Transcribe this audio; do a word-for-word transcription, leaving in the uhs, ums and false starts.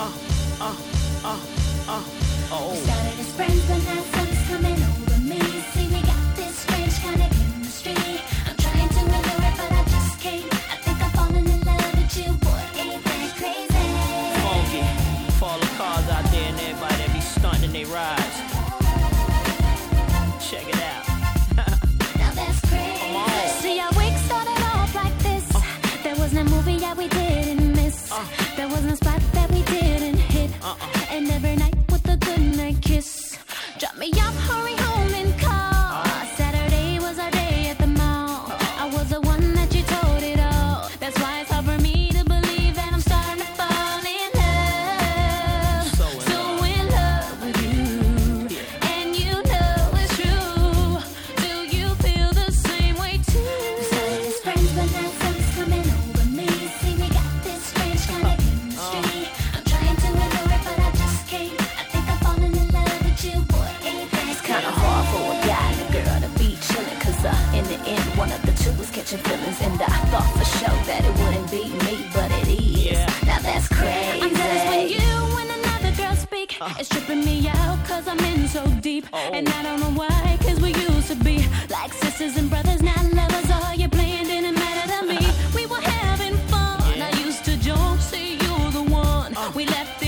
uh, uh, uh, uh, oh. We started as friends, but now something's coming over me. See, we got this strange kind of chemistry. I'm trying to ignore it, but I just can't. I think I'm falling in love with you, boy, ain't that crazy? Funky, for all the cars out there and everybody that be stunting they rides. Check it out. Now that's crazy. Come on. See, our week started off like this. Uh, there was no movie that we didn't miss. Uh, there was no spot that we didn't hit. Uh-uh. And every night with a good night kiss. Drop me off, hurry home and call. Uh, Saturday was our day at the mall. Uh, I was the one that you told it all. That's why it's hard for me to believe that I'm starting to fall in love. So in, so in love with you. Yeah. And you know it's true. Do you feel the same way too? We started as friends, but now something's coming over me. See, we got this strange kind of chemistry. Uh, I'm trying to ignore it, but I just can't. I think I'm falling in love with you, boy, ain't that It's kinda hard for a guy and a girl to be chillin', cause uh, in the end, one of the two is catching feelings. And I thought for sure that it wouldn't be me, but it is. Yeah. Now that's crazy. I'm jealous when you and another girl speak. Uh. It's tripping me out cause I'm in so deep. Oh. And I don't know why, cause we used to be like sisters and brothers, not lovers. All you playing didn't matter to me. We were having fun. Yeah. I used to joke, say you're the one. Uh. We left